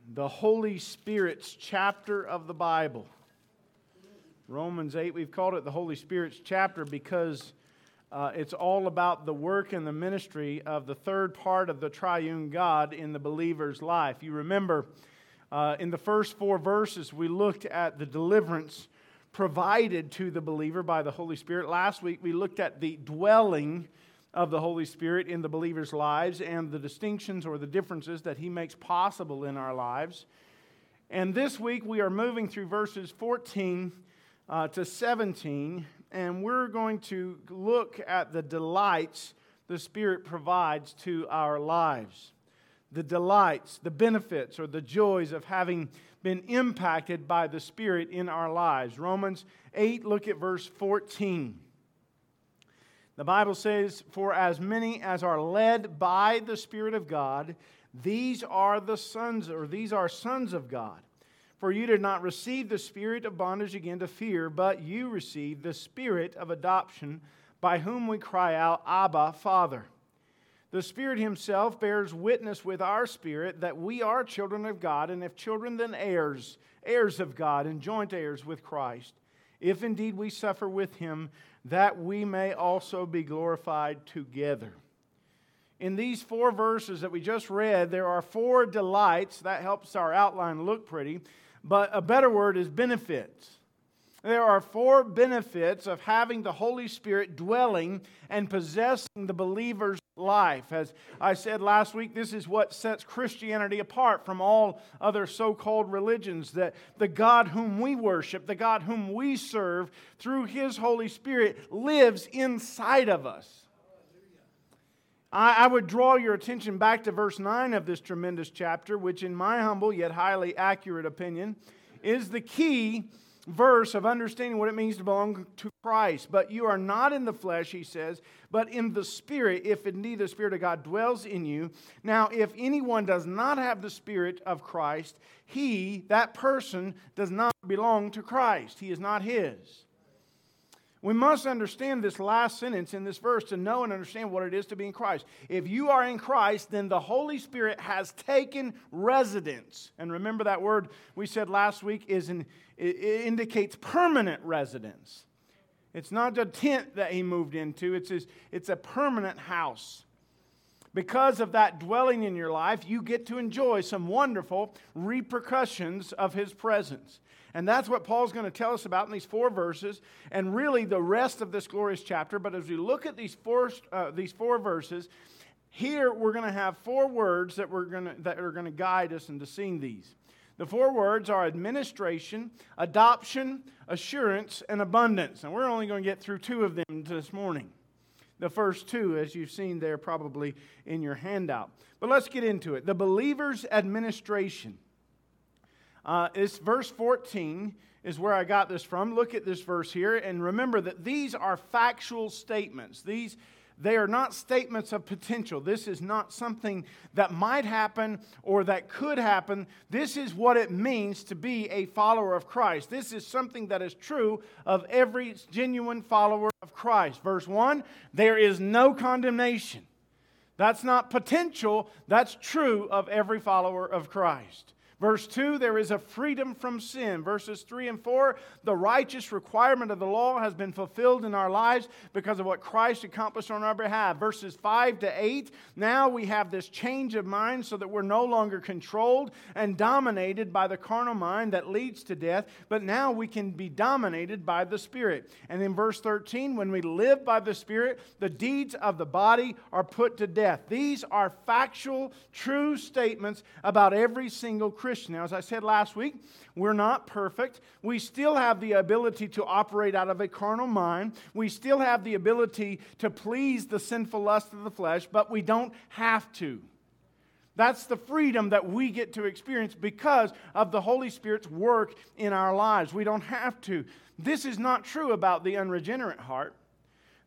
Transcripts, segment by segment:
the Holy Spirit's chapter of the Bible. Romans 8, we've called it the Holy Spirit's chapter because it's all about the work and the ministry of the third part of the triune God in the believer's life. You remember in the first 4 verses we looked at the deliverance provided to the believer by the Holy Spirit. Last week we looked at the dwelling of the Holy Spirit in the believer's lives and the distinctions or the differences that He makes possible in our lives. And this week we are moving through verses 14 to 17, and we're going to look at the delights the Spirit provides to our lives. The delights, the benefits, or the joys of having been impacted by the Spirit in our lives. Romans 8, look at verse 14. The Bible says, "For as many as are led by the Spirit of God, these are sons of God. For you did not receive the spirit of bondage again to fear, but you received the Spirit of adoption, by whom we cry out, Abba, Father. The Spirit Himself bears witness with our spirit that we are children of God, and if children, then heirs, heirs of God, and joint heirs with Christ, if indeed we suffer with Him, that we may also be glorified together." In these 4 verses that we just read, there are 4 delights. That helps our outline look pretty. But a better word is benefits. There are 4 benefits of having the Holy Spirit dwelling and possessing the believer's life. As I said last week, this is what sets Christianity apart from all other so-called religions. That the God whom we worship, the God whom we serve, through His Holy Spirit lives inside of us. I would draw your attention back to verse 9 of this tremendous chapter, which in my humble yet highly accurate opinion is the key verse of understanding what it means to belong to Christ. "But you are not in the flesh," he says, "but in the Spirit, if indeed the Spirit of God dwells in you. Now, if anyone does not have the Spirit of Christ, that person, does not belong to Christ." He is not His. We must understand this last sentence in this verse to know and understand what it is to be in Christ. If you are in Christ, then the Holy Spirit has taken residence. And remember that word we said last week it indicates permanent residence. It's not a tent that He moved into. It's a permanent house. Because of that dwelling in your life, you get to enjoy some wonderful repercussions of His presence. And that's what Paul's going to tell us about in these 4 verses, and really the rest of this glorious chapter. But as we look at these 4 verses, here we're going to have 4 words that are going to guide us into seeing these. The 4 words are administration, adoption, assurance, and abundance. And we're only going to get through 2 of them this morning. The first 2, as you've seen there probably in your handout. But let's get into it. The believer's administration. It's verse 14 is where I got this from. Look at this verse here and remember that these are factual statements. They are not statements of potential. This is not something that might happen or that could happen. This is what it means to be a follower of Christ. This is something that is true of every genuine follower of Christ. Verse 1, there is no condemnation. That's not potential. That's true of every follower of Christ. Verse 2, there is a freedom from sin. Verses 3 and 4, the righteous requirement of the law has been fulfilled in our lives because of what Christ accomplished on our behalf. Verses 5 to 8, now we have this change of mind so that we're no longer controlled and dominated by the carnal mind that leads to death, but now we can be dominated by the Spirit. And in verse 13, when we live by the Spirit, the deeds of the body are put to death. These are factual, true statements about every single Christian. Now, as I said last week, we're not perfect. We still have the ability to operate out of a carnal mind. We still have the ability to please the sinful lust of the flesh, but we don't have to. That's the freedom that we get to experience because of the Holy Spirit's work in our lives. We don't have to. This is not true about the unregenerate heart.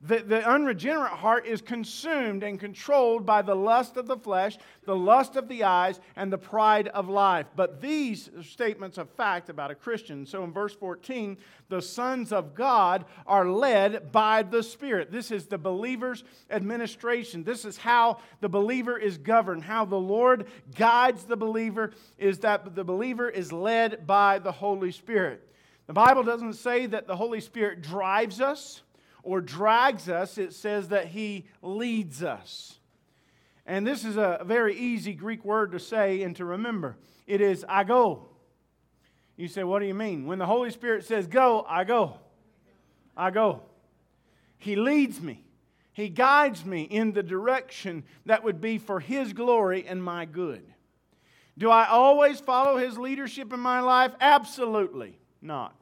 The unregenerate heart is consumed and controlled by the lust of the flesh, the lust of the eyes, and the pride of life. But these are statements of fact about a Christian. So in verse 14, the sons of God are led by the Spirit. This is the believer's administration. This is how the believer is governed. How the Lord guides the believer is that the believer is led by the Holy Spirit. The Bible doesn't say that the Holy Spirit drives us or drags us. It says that He leads us. And this is a very easy Greek word to say and to remember. It is I go. You say, what do you mean? When the Holy Spirit says go, I go. I go. He leads me. He guides me in the direction that would be for His glory and my good. Do I always follow His leadership in my life? Absolutely not.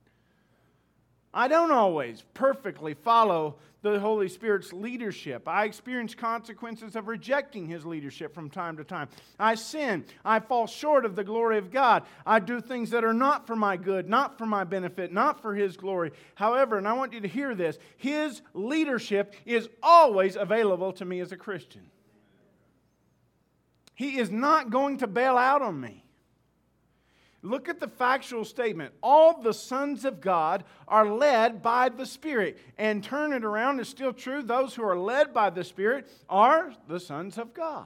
I don't always perfectly follow the Holy Spirit's leadership. I experience consequences of rejecting His leadership from time to time. I sin. I fall short of the glory of God. I do things that are not for my good, not for my benefit, not for His glory. However, and I want you to hear this, His leadership is always available to me as a Christian. He is not going to bail out on me. Look at the factual statement. All the sons of God are led by the Spirit. And turn it around, it's still true. Those who are led by the Spirit are the sons of God.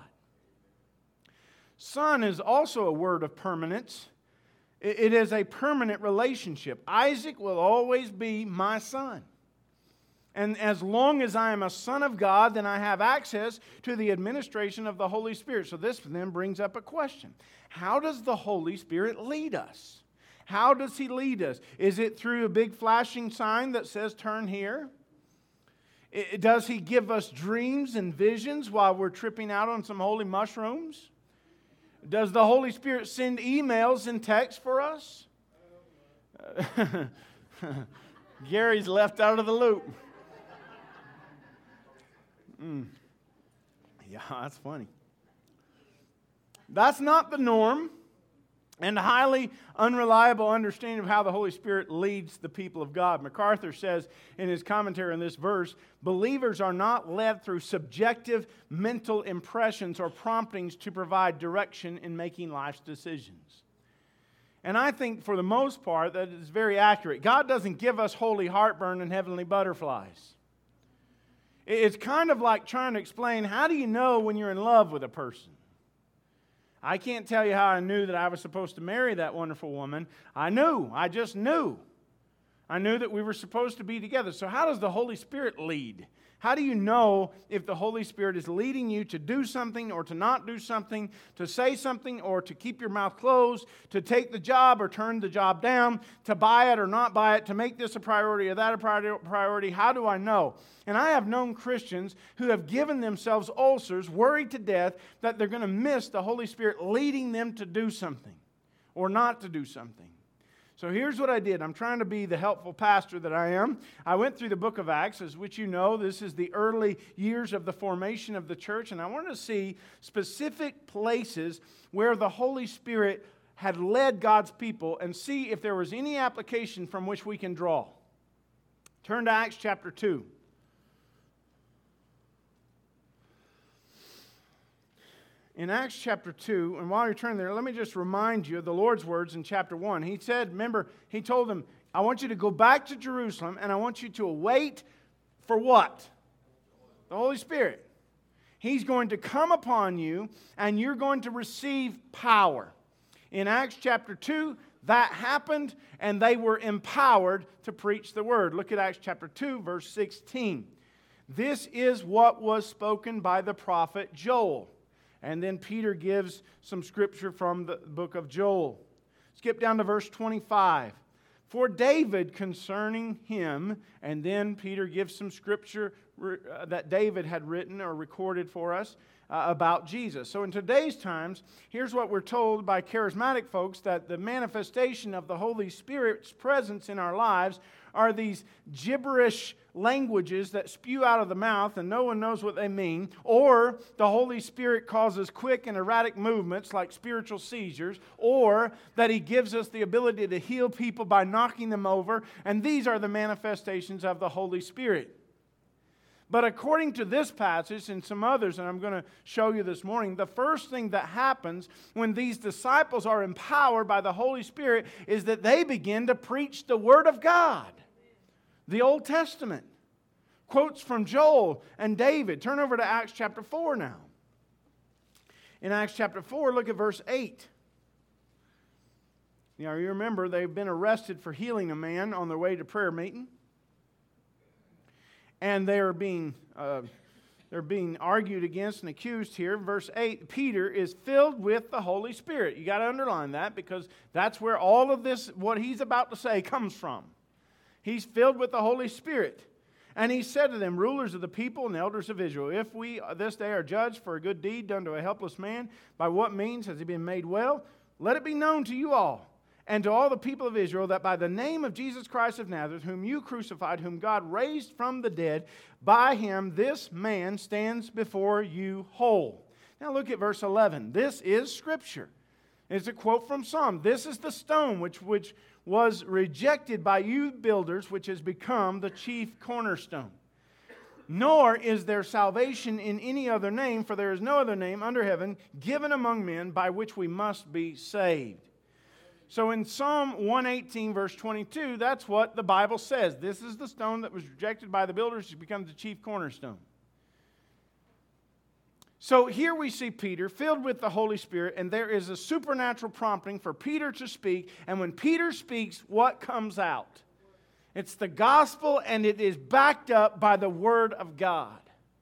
Son is also a word of permanence. It is a permanent relationship. Isaac will always be my son. And as long as I am a son of God, then I have access to the administration of the Holy Spirit. So this then brings up a question. How does the Holy Spirit lead us? How does He lead us? Is it through a big flashing sign that says turn here? Does He give us dreams and visions while we're tripping out on some holy mushrooms? Does the Holy Spirit send emails and texts for us? Gary's left out of the loop. Yeah, that's funny. That's not the norm, and a highly unreliable understanding of how the Holy Spirit leads the people of God. MacArthur says in his commentary on this verse, believers are not led through subjective mental impressions or promptings to provide direction in making life's decisions. And I think for the most part that is very accurate. God doesn't give us holy heartburn and heavenly butterflies. It's kind of like trying to explain, how do you know when you're in love with a person? I can't tell you how I knew that I was supposed to marry that wonderful woman. I knew. I just knew. I knew that we were supposed to be together. So how does the Holy Spirit lead? How do you know if the Holy Spirit is leading you to do something or to not do something, to say something or to keep your mouth closed, to take the job or turn the job down, to buy it or not buy it, to make this a priority or that a priority? How do I know? And I have known Christians who have given themselves ulcers, worried to death that they're going to miss the Holy Spirit leading them to do something or not to do something. So here's what I did. I'm trying to be the helpful pastor that I am. I went through the book of Acts, as which you know, this is the early years of the formation of the church, and I wanted to see specific places where the Holy Spirit had led God's people and see if there was any application from which we can draw. Turn to Acts chapter 2. In Acts chapter 2, and while you're turning there, let me just remind you of the Lord's words in chapter 1. He said, remember, He told them, I want you to go back to Jerusalem, and I want you to await for what? The Holy Spirit. He's going to come upon you, and you're going to receive power. In Acts chapter 2, that happened, and they were empowered to preach the word. Look at Acts chapter 2, verse 16. This is what was spoken by the prophet Joel. And then Peter gives some scripture from the book of Joel. Skip down to verse 25. For David concerning him, and then Peter gives some scripture that David had written or recorded for us about Jesus. So in today's times, here's what we're told by charismatic folks, that the manifestation of the Holy Spirit's presence in our lives are these gibberish languages that spew out of the mouth and no one knows what they mean, or the Holy Spirit causes quick and erratic movements like spiritual seizures, or that He gives us the ability to heal people by knocking them over, and these are the manifestations of the Holy Spirit. But according to this passage and some others, and I'm going to show you this morning, the first thing that happens when these disciples are empowered by the Holy Spirit is that they begin to preach the Word of God, the Old Testament. Quotes from Joel and David. Turn over to Acts chapter 4 now. In Acts chapter 4, look at verse 8. Now, you remember they've been arrested for healing a man on their way to prayer meeting. And they're being argued against and accused here. Verse 8, Peter is filled with the Holy Spirit. You got to underline that because that's where all of this, what he's about to say, comes from. He's filled with the Holy Spirit. And he said to them, rulers of the people and elders of Israel, if we this day are judged for a good deed done to a helpless man, by what means has he been made well? Let it be known to you all and to all the people of Israel that by the name of Jesus Christ of Nazareth, whom you crucified, whom God raised from the dead, by him this man stands before you whole. Now look at verse 11. This is Scripture. It's a quote from Psalm. This is the stone which was rejected by you builders, which has become the chief cornerstone. Nor is there salvation in any other name, for there is no other name under heaven given among men by which we must be saved. So in Psalm 118, verse 22, that's what the Bible says. This is the stone that was rejected by the builders to become the chief cornerstone. So here we see Peter filled with the Holy Spirit, and there is a supernatural prompting for Peter to speak. And when Peter speaks, what comes out? It's the gospel, and it is backed up by the Word of God.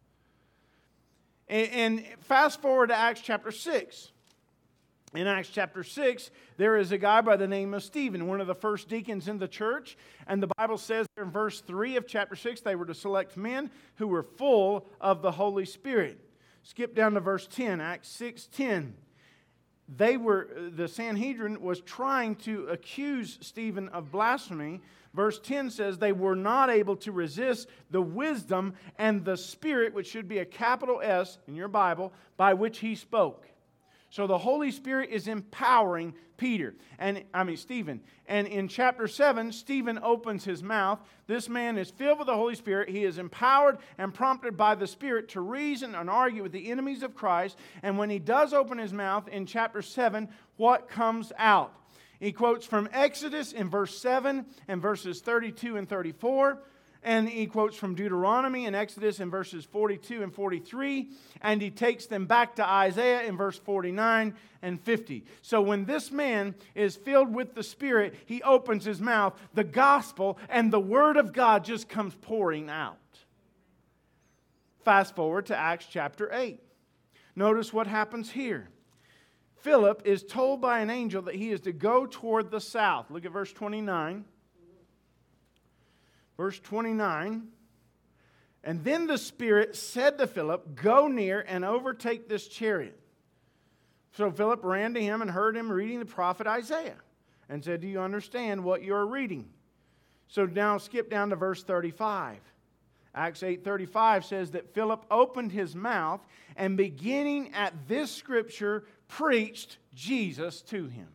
And fast forward to Acts chapter 6. In Acts chapter 6, there is a guy by the name of Stephen, one of the first deacons in the church. And the Bible says in verse 3 of chapter 6, they were to select men who were full of the Holy Spirit. Skip down to verse 10, Acts 6:10. The Sanhedrin was trying to accuse Stephen of blasphemy. Verse 10 says they were not able to resist the wisdom and the Spirit, which should be a capital S in your Bible, by which he spoke. So the Holy Spirit is empowering Stephen. And in chapter 7, Stephen opens his mouth. This man is filled with the Holy Spirit. He is empowered and prompted by the Spirit to reason and argue with the enemies of Christ. And when he does open his mouth in chapter 7, what comes out? He quotes from Exodus in verse 7 and verses 32 and 34. And he quotes from Deuteronomy and Exodus in verses 42 and 43. And he takes them back to Isaiah in verse 49 and 50. So when this man is filled with the Spirit, he opens his mouth. The gospel and the Word of God just comes pouring out. Fast forward to Acts chapter 8. Notice what happens here. Philip is told by an angel that he is to go toward the south. Look at verse 29. Verse 29, and then the Spirit said to Philip, go near and overtake this chariot. So Philip ran to him and heard him reading the prophet Isaiah and said, do you understand what you're reading? So now skip down to verse 35. Acts 8:35 says that Philip opened his mouth and beginning at this scripture preached Jesus to him.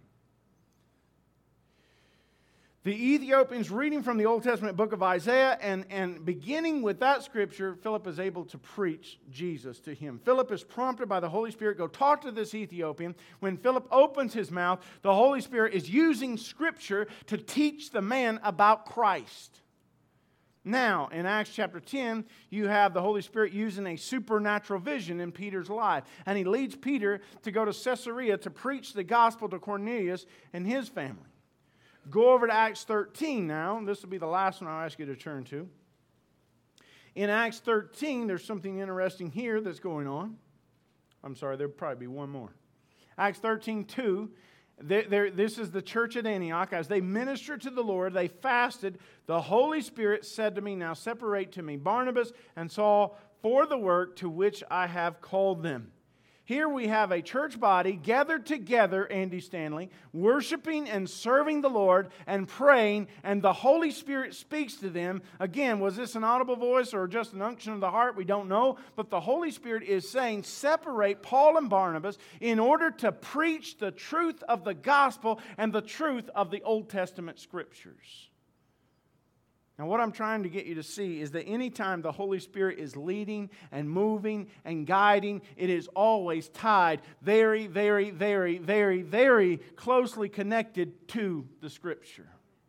The Ethiopian's reading from the Old Testament book of Isaiah, and beginning with that scripture, Philip is able to preach Jesus to him. Philip is prompted by the Holy Spirit, go talk to this Ethiopian. When Philip opens his mouth, the Holy Spirit is using scripture to teach the man about Christ. Now, in Acts chapter 10, you have the Holy Spirit using a supernatural vision in Peter's life. And he leads Peter to go to Caesarea to preach the gospel to Cornelius and his family. Go over to Acts 13 now. This will be the last one I'll ask you to turn to. In Acts 13, there's something interesting here that's going on. I'm sorry, there'll probably be one more. Acts 13:2. This is the church at Antioch. As they ministered to the Lord, they fasted. The Holy Spirit said to me, now separate to me Barnabas and Saul for the work to which I have called them. Here we have a church body gathered together, Andy Stanley, worshiping and serving the Lord and praying, and the Holy Spirit speaks to them. Again, was this an audible voice or just an unction of the heart? We don't know. But the Holy Spirit is saying, separate Paul and Barnabas in order to preach the truth of the gospel and the truth of the Old Testament scriptures. Now, what I'm trying to get you to see is that anytime the Holy Spirit is leading and moving and guiding, it is always tied very, very, very, very, very closely connected to the Scripture.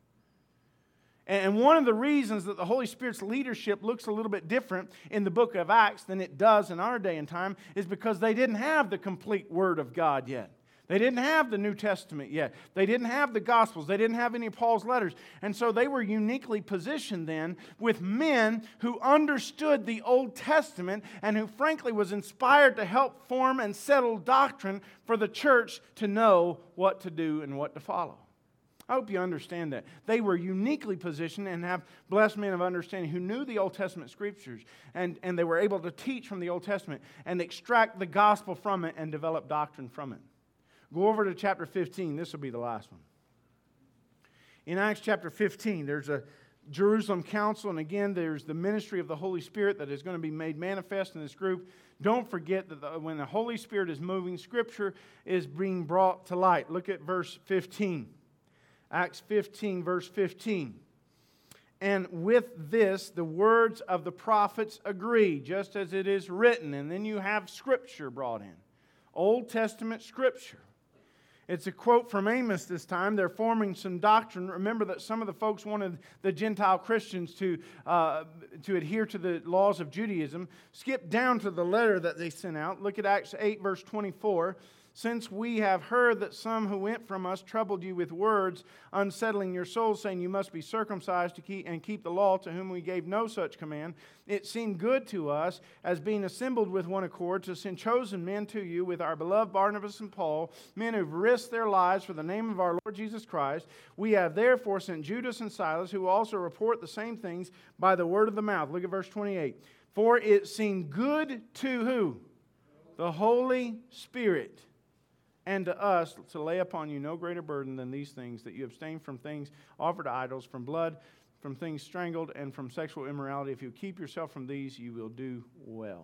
And one of the reasons that the Holy Spirit's leadership looks a little bit different in the book of Acts than it does in our day and time is because they didn't have the complete Word of God yet. They didn't have the New Testament yet. They didn't have the Gospels. They didn't have any of Paul's letters. And so they were uniquely positioned then with men who understood the Old Testament and who frankly was inspired to help form and settle doctrine for the church to know what to do and what to follow. I hope you understand that. They were uniquely positioned and have blessed men of understanding who knew the Old Testament Scriptures and they were able to teach from the Old Testament and extract the gospel from it and develop doctrine from it. Go over to chapter 15. This will be the last one. In Acts chapter 15, there's a Jerusalem council, and again, there's the ministry of the Holy Spirit that is going to be made manifest in this group. Don't forget that when the Holy Spirit is moving, Scripture is being brought to light. Look at verse 15. Acts 15, verse 15. And with this, the words of the prophets agree, just as it is written. And then you have Scripture brought in. Old Testament Scripture. It's a quote from Amos this time. They're forming some doctrine. Remember that some of the folks wanted the Gentile Christians to adhere to the laws of Judaism. Skip down to the letter that they sent out. Look at Acts 8, verse 24. Since we have heard that some who went from us troubled you with words, unsettling your souls, saying you must be circumcised to keep the law, to whom we gave no such command, it seemed good to us, as being assembled with one accord, to send chosen men to you with our beloved Barnabas and Paul, men who've risked their lives for the name of our Lord Jesus Christ. We have therefore sent Judas and Silas, who also report the same things by the word of the mouth. Look at verse 28. For it seemed good to who? The Holy Spirit. And to us, to lay upon you no greater burden than these things, that you abstain from things offered to idols, from blood, from things strangled, and from sexual immorality. If you keep yourself from these, you will do well.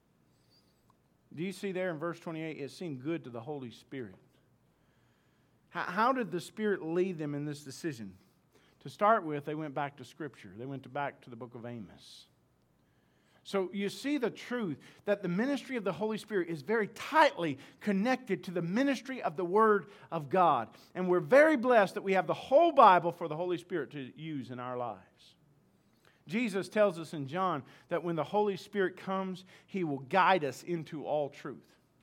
Do you see there in verse 28, it seemed good to the Holy Spirit. How did the Spirit lead them in this decision? To start with, they went back to Scripture. They went back to the book of Amos. So you see the truth that the ministry of the Holy Spirit is very tightly connected to the ministry of the Word of God. And we're very blessed that we have the whole Bible for the Holy Spirit to use in our lives. Jesus tells us in John that when the Holy Spirit comes, He will guide us into all truth.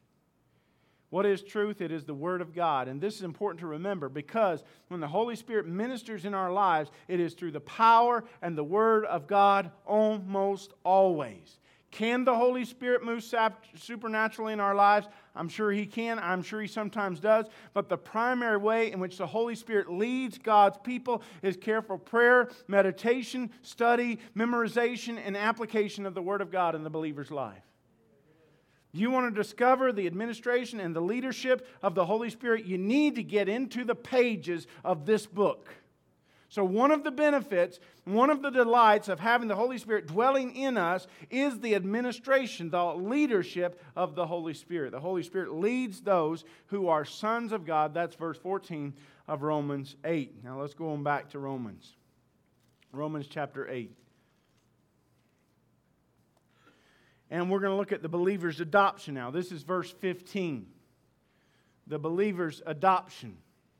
What is truth? It is the Word of God. And this is important to remember because when the Holy Spirit ministers in our lives, it is through the power and the Word of God almost always. Can the Holy Spirit move supernaturally in our lives? I'm sure He can. I'm sure He sometimes does. But the primary way in which the Holy Spirit leads God's people is careful prayer, meditation, study, memorization, and application of the Word of God in the believer's life. You want to discover the administration and the leadership of the Holy Spirit, you need to get into the pages of this book. So one of the benefits, one of the delights of having the Holy Spirit dwelling in us is the administration, the leadership of the Holy Spirit. The Holy Spirit leads those who are sons of God. That's verse 14 of Romans 8. Now let's go on back to Romans. Romans chapter 8. And we're going to look at the believer's adoption now. This is verse 15. The believer's adoption.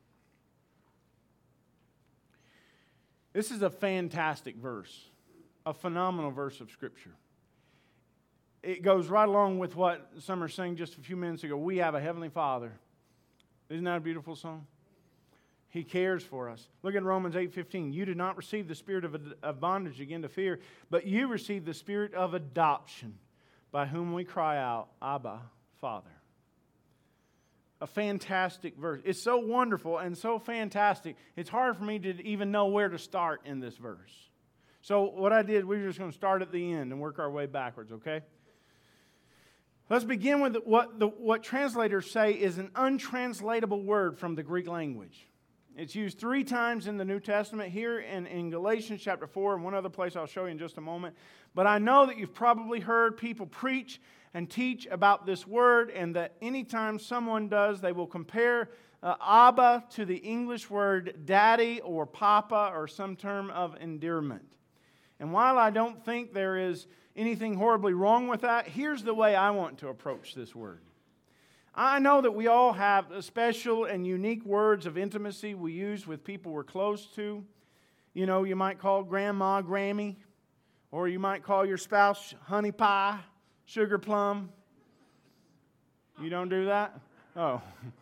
This is a fantastic verse. A phenomenal verse of Scripture. It goes right along with what Summer sang just a few minutes ago. We have a Heavenly Father. Isn't that a beautiful song? He cares for us. Look at Romans 8:15. You did not receive the spirit of bondage again to fear, but you received the spirit of adoption, by whom we cry out, Abba, Father. A fantastic verse. It's so wonderful and so fantastic, it's hard for me to even know where to start in this verse. So what I did, we're just going to start at the end and work our way backwards, okay? Let's begin with what translators say is an untranslatable word from the Greek language. It's used 3 times in the New Testament, here in Galatians chapter 4, and one other place I'll show you in just a moment. But I know that you've probably heard people preach and teach about this word, and that anytime someone does, they will compare Abba to the English word daddy or papa or some term of endearment. And while I don't think there is anything horribly wrong with that, here's the way I want to approach this word. I know that we all have special and unique words of intimacy we use with people we're close to. You know, you might call grandma Grammy, or you might call your spouse honey pie, sugar plum. You don't do that? Oh.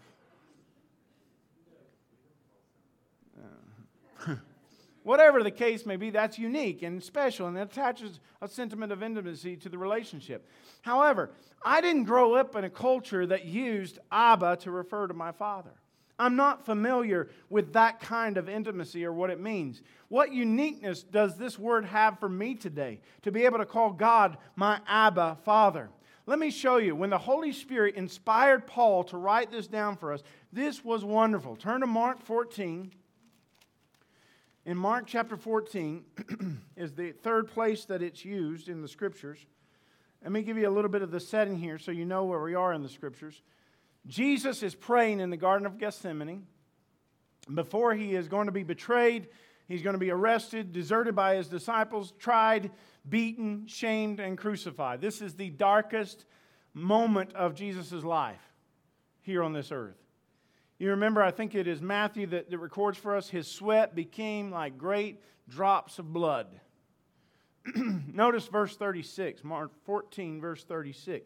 Whatever the case may be, that's unique and special, and it attaches a sentiment of intimacy to the relationship. However, I didn't grow up in a culture that used Abba to refer to my father. I'm not familiar with that kind of intimacy or what it means. What uniqueness does this word have for me today, to be able to call God my Abba Father? Let me show you. When the Holy Spirit inspired Paul to write this down for us, this was wonderful. Turn to Mark 14. In Mark chapter 14 is the third place that it's used in the Scriptures. Let me give you a little bit of the setting here so you know where we are in the Scriptures. Jesus is praying in the Garden of Gethsemane. Before he is going to be betrayed, he's going to be arrested, deserted by his disciples, tried, beaten, shamed, and crucified. This is the darkest moment of Jesus' life here on this earth. You remember, I think it is Matthew that records for us, his sweat became like great drops of blood. Notice verse 36, Mark 14, verse 36.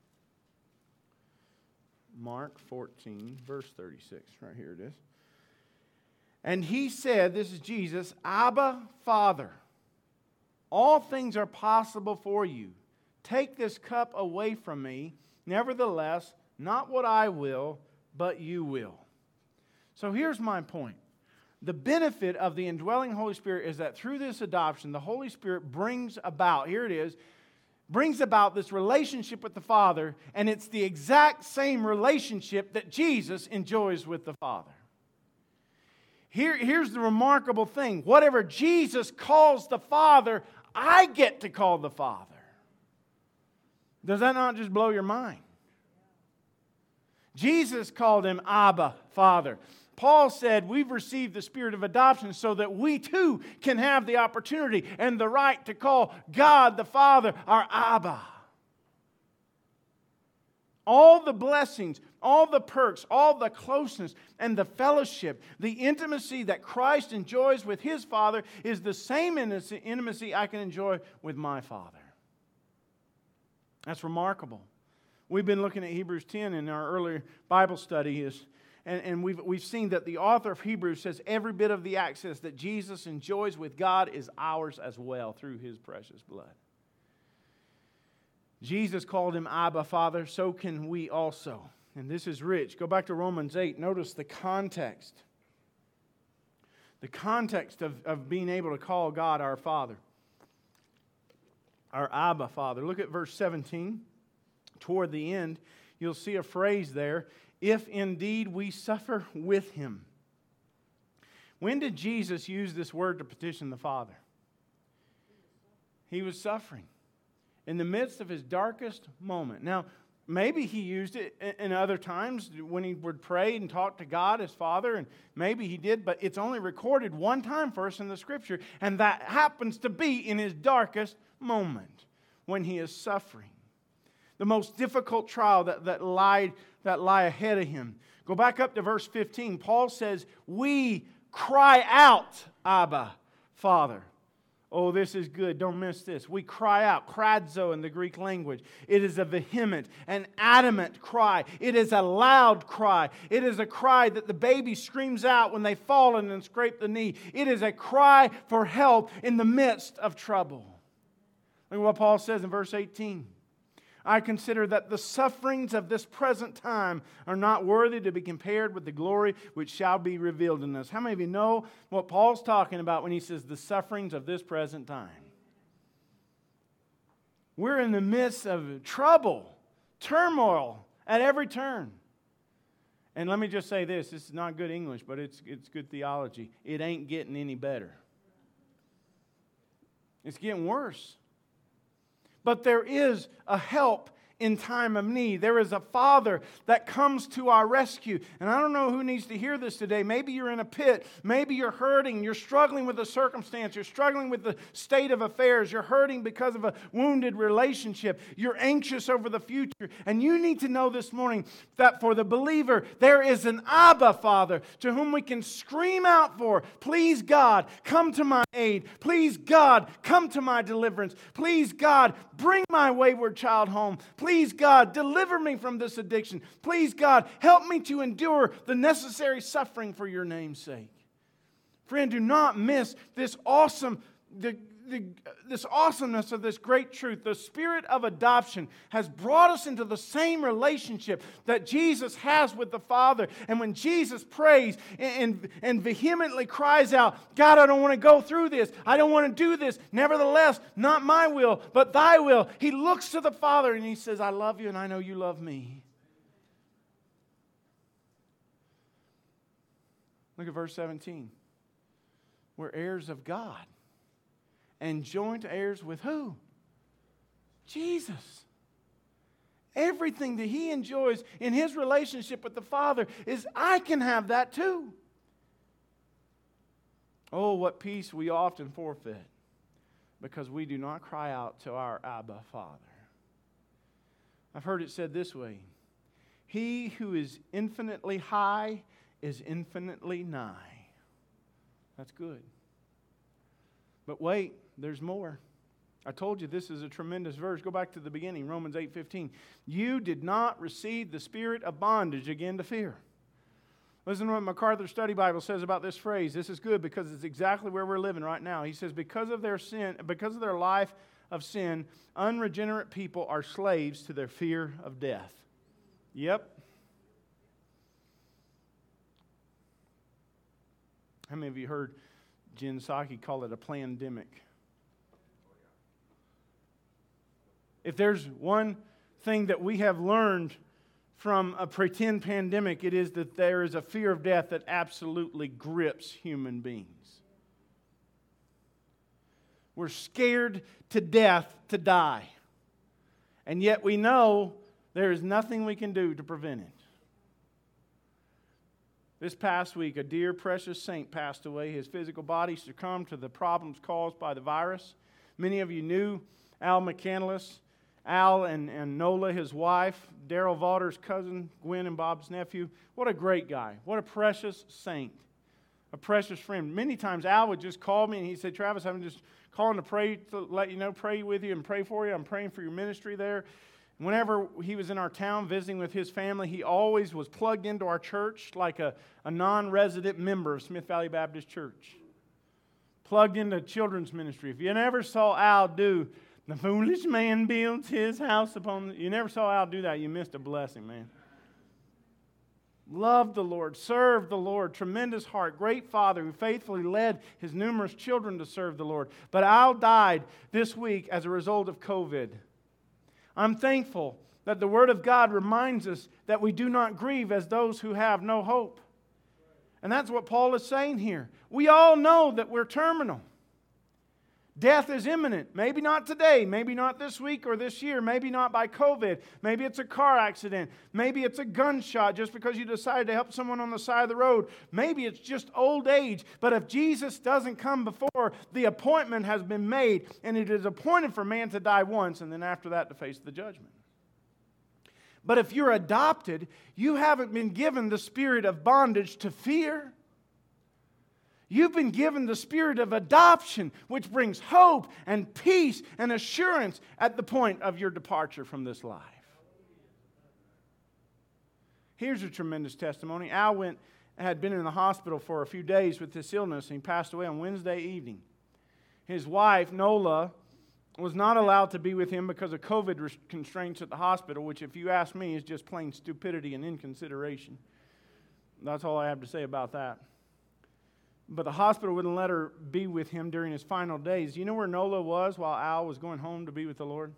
Mark 14, verse 36. Right here it is. And he said, this is Jesus, Abba, Father, all things are possible for you. Take this cup away from me. Nevertheless, not what I will, but you will. So here's my point. The benefit of the indwelling Holy Spirit is that through this adoption, the Holy Spirit brings about, here it is, brings about this relationship with the Father, and it's the exact same relationship that Jesus enjoys with the Father. Here's the remarkable thing. Whatever Jesus calls the Father, I get to call the Father. Does that not just blow your mind? Jesus called him Abba, Father. Paul said we've received the spirit of adoption so that we too can have the opportunity and the right to call God the Father our Abba. All the blessings, all the perks, all the closeness and the fellowship, the intimacy that Christ enjoys with His Father is the same intimacy I can enjoy with my Father. That's remarkable. We've been looking at Hebrews 10 in our earlier Bible study, and we've seen that the author of Hebrews says every bit of the access that Jesus enjoys with God is ours as well through His precious blood. Jesus called Him Abba, Father, so can we also. And this is rich. Go back to Romans 8. Notice the context. The context of being able to call God our Father. Our Abba, Father. Look at verse 17. Toward the end, you'll see a phrase there, if indeed we suffer with Him. When did Jesus use this word to petition the Father? He was suffering in the midst of His darkest moment. Now, maybe He used it in other times when He would pray and talk to God as Father, and maybe He did, but it's only recorded one time for us in the Scripture, and that happens to be in His darkest moment when He is suffering. The most difficult trial that lie ahead of Him. Go back up to verse 15. Paul says, we cry out, Abba, Father. Oh, this is good. Don't miss this. We cry out, kradzo in the Greek language. It is a vehement, an adamant cry. It is a loud cry. It is a cry that the baby screams out when they've fallen and scraped the knee. It is a cry for help in the midst of trouble. Look at what Paul says in verse 18. I consider that the sufferings of this present time are not worthy to be compared with the glory which shall be revealed in us. How many of you know what Paul's talking about when he says the sufferings of this present time? We're in the midst of trouble, turmoil at every turn. And let me just say this is not good English, but it's good theology. It ain't getting any better. It's getting worse. But there is a help in time of need. There is a Father that comes to our rescue. And I don't know who needs to hear this today. Maybe you're in a pit. Maybe you're hurting. You're struggling with a circumstance. You're struggling with the state of affairs. You're hurting because of a wounded relationship. You're anxious over the future. And you need to know this morning that for the believer, there is an Abba Father to whom we can scream out for, please God, come to my aid. Please God, come to my deliverance. Please God, bring my wayward child home. Please God, deliver me from this addiction. Please God, help me to endure the necessary suffering for your name's sake. Friend, do not miss this this awesomeness of this great truth. The spirit of adoption has brought us into the same relationship that Jesus has with the Father. And when Jesus prays and vehemently cries out, God, I don't want to go through this. I don't want to do this. Nevertheless, not my will, but thy will. He looks to the Father and he says, I love you and I know you love me. Look at verse 17. We're heirs of God. And joint heirs with who? Jesus. Everything that He enjoys in His relationship with the Father is I can have that too. Oh, what peace we often forfeit because we do not cry out to our Abba Father. I've heard it said this way. He who is infinitely high is infinitely nigh. That's good. But wait, there's more. I told you this is a tremendous verse. Go back to the beginning, Romans 8:15. You did not receive the spirit of bondage again to fear. Listen to what MacArthur Study Bible says about this phrase. This is good because it's exactly where we're living right now. He says, because of their sin, because of their life of sin, unregenerate people are slaves to their fear of death. Yep. How many of you heard Jen Psaki call it a plandemic? If there's one thing that we have learned from a pretend pandemic, it is that there is a fear of death that absolutely grips human beings. We're scared to death to die. And yet we know there is nothing we can do to prevent it. This past week, a dear, precious saint passed away. His physical body succumbed to the problems caused by the virus. Many of you knew Al McCandless. Al and Nola, his wife, Daryl Valder's cousin, Gwen and Bob's nephew. What a great guy. What a precious saint. A precious friend. Many times Al would just call me and he'd say, Travis, I'm just calling to pray, to let you know, pray with you and pray for you. I'm praying for your ministry there. Whenever he was in our town visiting with his family, he always was plugged into our church like a non-resident member of Smith Valley Baptist Church. Plugged into children's ministry. If you never saw Al do the foolish man builds his house upon... You never saw Al do that. You missed a blessing, man. Loved the Lord. Served the Lord. Tremendous heart. Great father who faithfully led his numerous children to serve the Lord. But Al died this week as a result of COVID. I'm thankful that the Word of God reminds us that we do not grieve as those who have no hope. And that's what Paul is saying here. We all know that we're terminal. Death is imminent. Maybe not today. Maybe not this week or this year. Maybe not by COVID. Maybe it's a car accident. Maybe it's a gunshot just because you decided to help someone on the side of the road. Maybe it's just old age. But if Jesus doesn't come before, the appointment has been made. And it is appointed for man to die once and then after that to face the judgment. But if you're adopted, you haven't been given the spirit of bondage to fear. You've been given the spirit of adoption, which brings hope and peace and assurance at the point of your departure from this life. Here's a tremendous testimony. Al had been in the hospital for a few days with this illness, and he passed away on Wednesday evening. His wife, Nola, was not allowed to be with him because of COVID constraints at the hospital, which, if you ask me, is just plain stupidity and inconsideration. That's all I have to say about that. But the hospital wouldn't let her be with him during his final days. You know where Nola was while Al was going home to be with the Lord?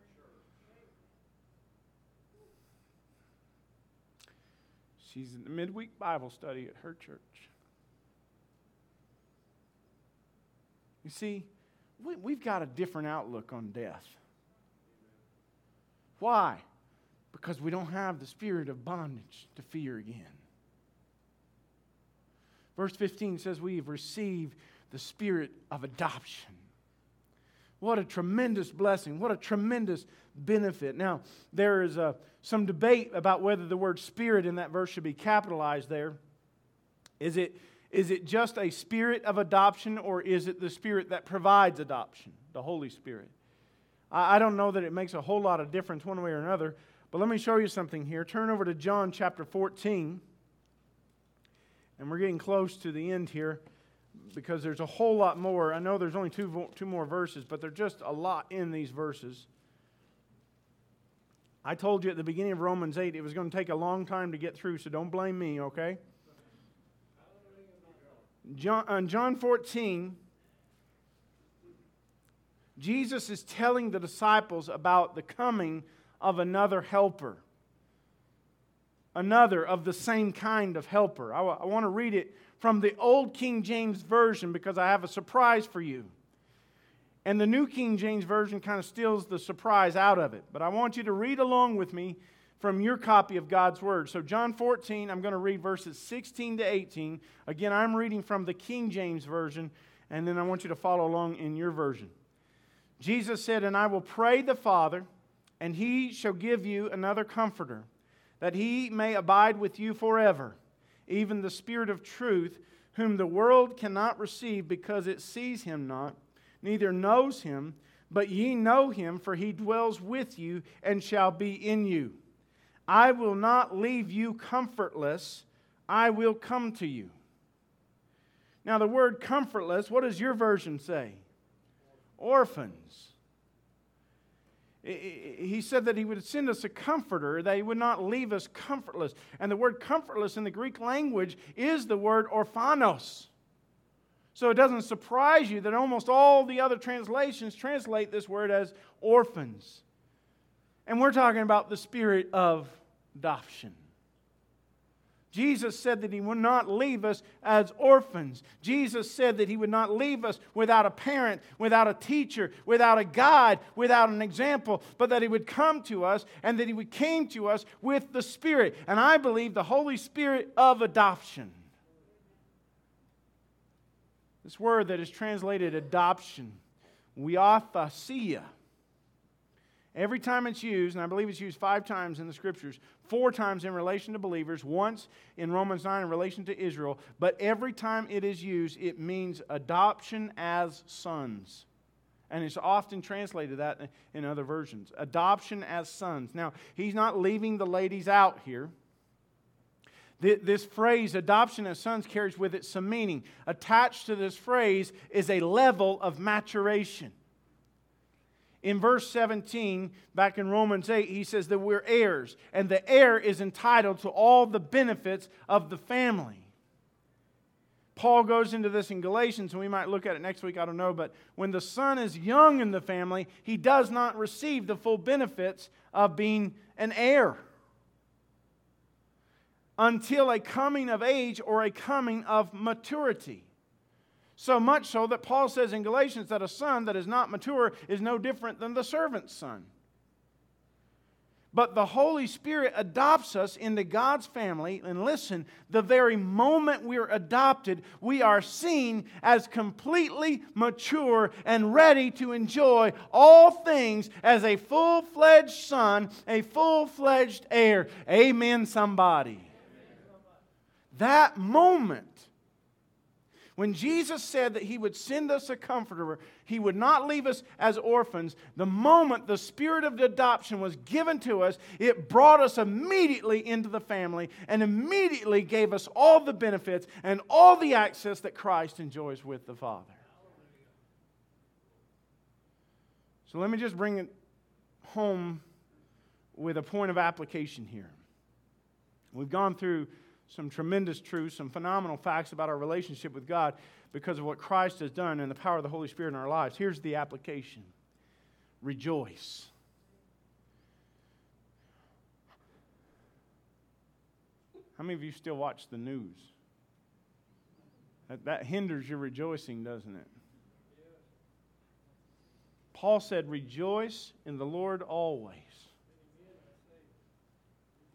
She's in the midweek Bible study at her church. You see, we've got a different outlook on death. Why? Because we don't have the spirit of bondage to fear again. Verse 15 says we have received the spirit of adoption. What a tremendous blessing. What a tremendous benefit. Now, there is some debate about whether the word spirit in that verse should be capitalized there. Is it just a spirit of adoption, or is it the spirit that provides adoption, the Holy Spirit? I don't know that it makes a whole lot of difference one way or another, but let me show you something here. Turn over to John chapter 14, and we're getting close to the end here because there's a whole lot more. I know there's only two more verses, but there's just a lot in these verses. I told you at the beginning of Romans 8 it was going to take a long time to get through, so don't blame me, okay? John 14, Jesus is telling the disciples about the coming of another helper. Another of the same kind of helper. I want to read it from the Old King James Version because I have a surprise for you. And the New King James Version kind of steals the surprise out of it. But I want you to read along with me from your copy of God's Word. So John 14, I'm going to read verses 16 to 18. Again, I'm reading from the King James Version, and then I want you to follow along in your version. Jesus said, "And I will pray the Father, and He shall give you another Comforter, that He may abide with you forever, even the Spirit of truth, whom the world cannot receive because it sees Him not, neither knows Him, but ye know Him, for He dwells with you and shall be in you. I will not leave you comfortless, I will come to you." Now the word comfortless, what does your version say? Orphans. He said that He would send us a comforter, that He would not leave us comfortless. And the word comfortless in the Greek language is the word orphanos. So it doesn't surprise you that almost all the other translations translate this word as orphans. And we're talking about the spirit of adoption. Jesus said that He would not leave us as orphans. Jesus said that He would not leave us without a parent, without a teacher, without a guide, without an example, but that He would come to us and that He came to us with the Spirit. And I believe the Holy Spirit of adoption. This word that is translated adoption, huiothesia. Every time it's used, and I believe it's used 5 times in the Scriptures, 4 times in relation to believers, once in Romans 9 in relation to Israel, but every time it is used, it means adoption as sons. And it's often translated that in other versions. Adoption as sons. Now, he's not leaving the ladies out here. This phrase, adoption as sons, carries with it some meaning. Attached to this phrase is a level of maturation. In verse 17, back in Romans 8, he says that we're heirs, and the heir is entitled to all the benefits of the family. Paul goes into this in Galatians, and we might look at it next week, I don't know, but when the son is young in the family, he does not receive the full benefits of being an heir until a coming of age or a coming of maturity. So much so that Paul says in Galatians that a son that is not mature is no different than the servant's son. But the Holy Spirit adopts us into God's family. And listen, the very moment we're adopted, we are seen as completely mature and ready to enjoy all things as a full-fledged son, a full-fledged heir. Amen, somebody. That moment, when Jesus said that He would send us a comforter, He would not leave us as orphans, the moment the spirit of adoption was given to us, it brought us immediately into the family and immediately gave us all the benefits and all the access that Christ enjoys with the Father. So let me just bring it home with a point of application here. We've gone through some tremendous truths, some phenomenal facts about our relationship with God because of what Christ has done and the power of the Holy Spirit in our lives. Here's the application. Rejoice. How many of you still watch the news? That hinders your rejoicing, doesn't it? Paul said, "Rejoice in the Lord always."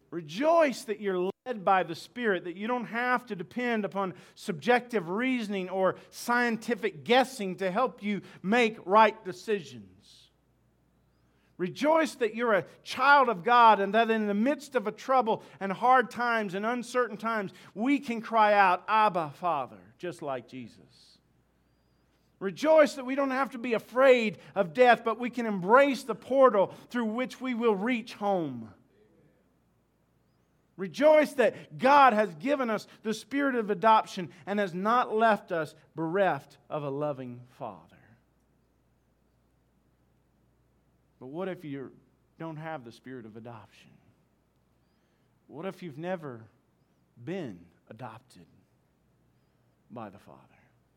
Rejoice that you're led by the Spirit, that you don't have to depend upon subjective reasoning or scientific guessing to help you make right decisions. Rejoice that you're a child of God and that in the midst of a trouble and hard times and uncertain times, we can cry out, Abba, Father, just like Jesus. Rejoice that we don't have to be afraid of death, but we can embrace the portal through which we will reach home. Rejoice that God has given us the spirit of adoption and has not left us bereft of a loving Father. But what if you don't have the spirit of adoption? What if you've never been adopted by the Father?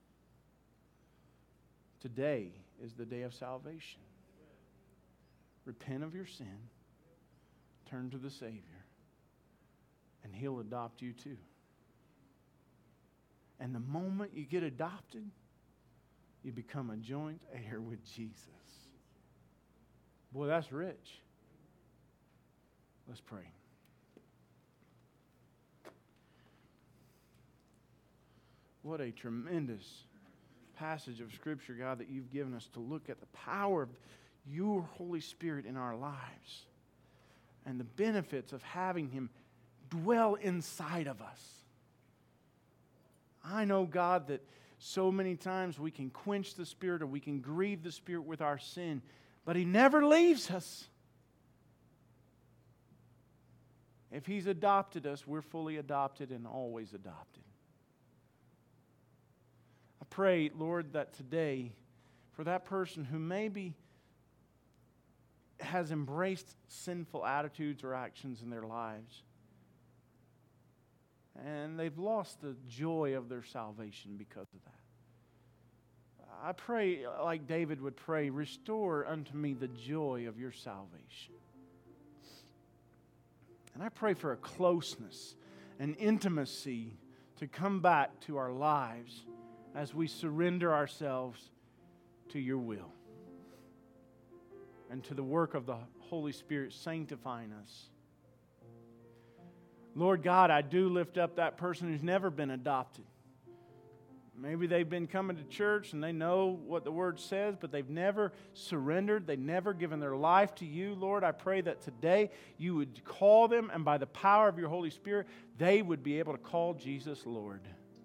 Today is the day of salvation. Repent of your sin, turn to the Savior, and He'll adopt you too. And the moment you get adopted, you become a joint heir with Jesus. Boy, that's rich. Let's pray. What a tremendous passage of Scripture, God, that you've given us to look at the power of your Holy Spirit in our lives and the benefits of having Him dwell inside of us. I know, God, that so many times we can quench the Spirit or we can grieve the Spirit with our sin, but He never leaves us. If He's adopted us, we're fully adopted and always adopted. I pray, Lord, that today, for that person who maybe has embraced sinful attitudes or actions in their lives, and they've lost the joy of their salvation because of that. I pray, like David would pray, restore unto me the joy of your salvation. And I pray for a closeness and intimacy to come back to our lives as we surrender ourselves to your will and to the work of the Holy Spirit sanctifying us. Lord God, I do lift up that person who's never been adopted. Maybe they've been coming to church and they know what the Word says, but they've never surrendered. They've never given their life to you, Lord. I pray that today you would call them, and by the power of your Holy Spirit, they would be able to call Jesus Lord.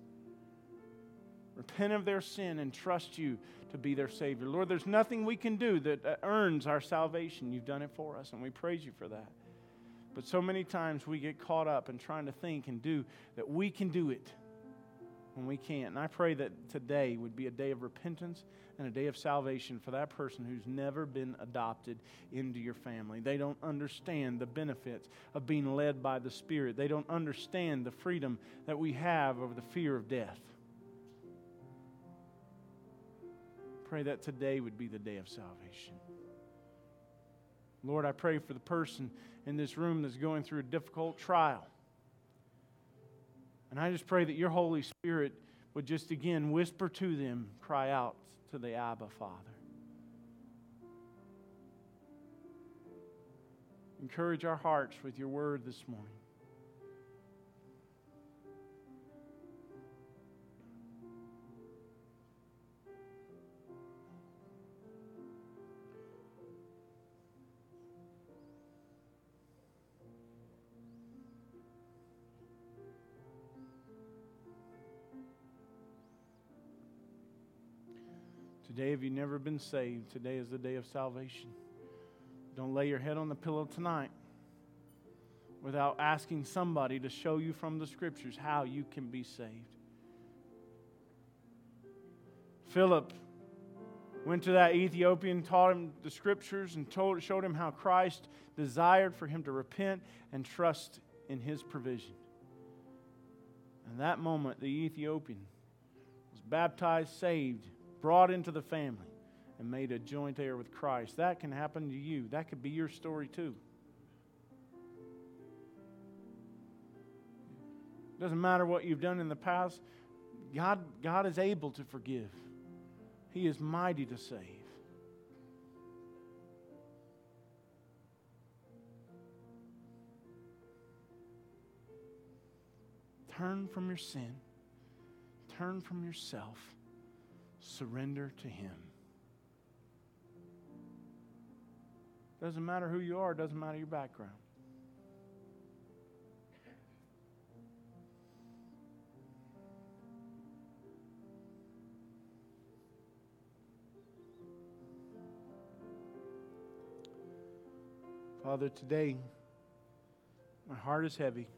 Repent of their sin and trust you to be their Savior. Lord, there's nothing we can do that earns our salvation. You've done it for us, and we praise you for that. But so many times we get caught up in trying to think and do that we can do it when we can't. And I pray that today would be a day of repentance and a day of salvation for that person who's never been adopted into your family. They don't understand the benefits of being led by the Spirit. They don't understand the freedom that we have over the fear of death. Pray that today would be the day of salvation. Lord, I pray for the person in this room that's going through a difficult trial. And I just pray that your Holy Spirit would just again whisper to them, cry out to the Abba Father. Encourage our hearts with your word this morning. Today, if you've never been saved, today is the day of salvation. Don't lay your head on the pillow tonight without asking somebody to show you from the Scriptures how you can be saved. Philip went to that Ethiopian, taught him the Scriptures, and showed him how Christ desired for him to repent and trust in His provision. In that moment, the Ethiopian was baptized, saved, brought into the family, and made a joint heir with Christ. That can happen to you. That could be your story too. Doesn't matter what you've done in the past. God is able to forgive. He is mighty to save. Turn from your sin. Turn from yourself. Surrender to Him. Doesn't matter who you are. Doesn't matter your background. Father, today, my heart is heavy.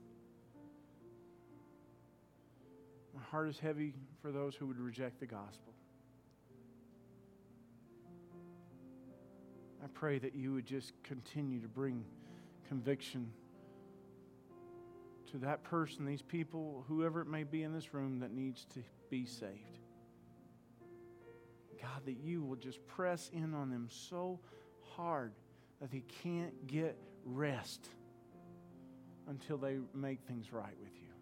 My heart is heavy for those who would reject the gospel. I pray that you would just continue to bring conviction to that person, these people, whoever it may be in this room that needs to be saved. God, that you will just press in on them so hard that they can't get rest until they make things right with you.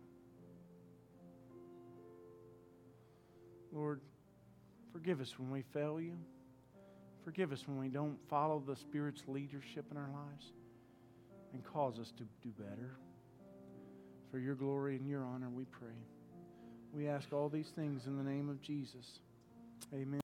Lord, forgive us when we fail you. Forgive us when we don't follow the Spirit's leadership in our lives, and cause us to do better. For your glory and your honor, we pray. We ask all these things in the name of Jesus. Amen.